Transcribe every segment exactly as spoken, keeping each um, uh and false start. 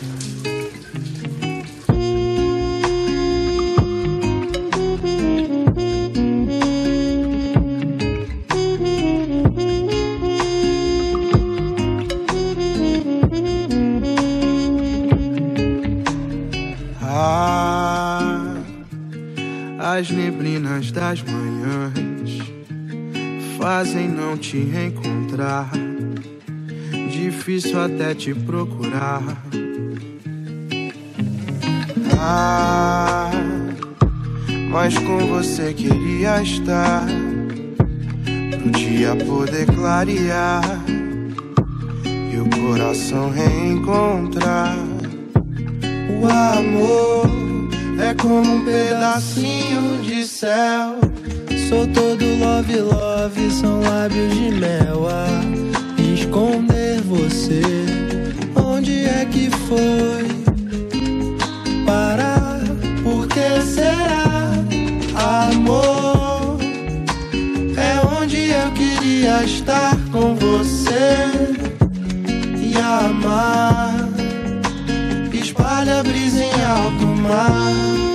As neblinas das manhãs fazem não te encontrar, difícil até te procurar. Ah, mas com você queria estar, pro dia poder clarear e o coração reencontrar. O amor é como um pedacinho de céu. Sou todo love, love, são lábios de mel a esconder você. Onde é que foi parar? Por que será? Amor é onde eu queria estar com você e amar. Espalha a brisa em alto mar.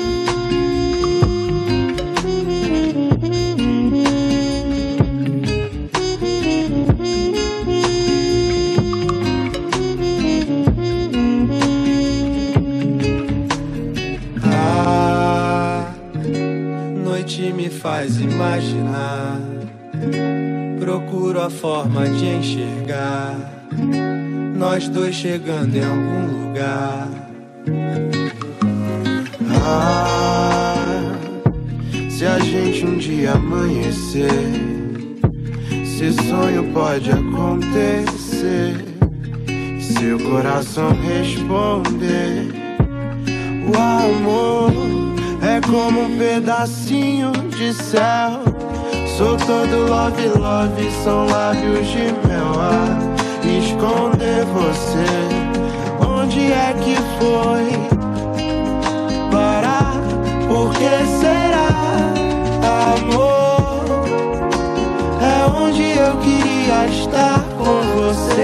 A noite me faz imaginar, procuro a forma de enxergar nós dois chegando em algum lugar. Ah, se a gente um dia amanhecer, se sonho pode acontecer, seu coração responder. O amor é como um pedacinho de céu. Sou todo love, love, são lábios de mel a esconder você. Onde é que foi parar? Por que será? Amor é onde eu queria estar com você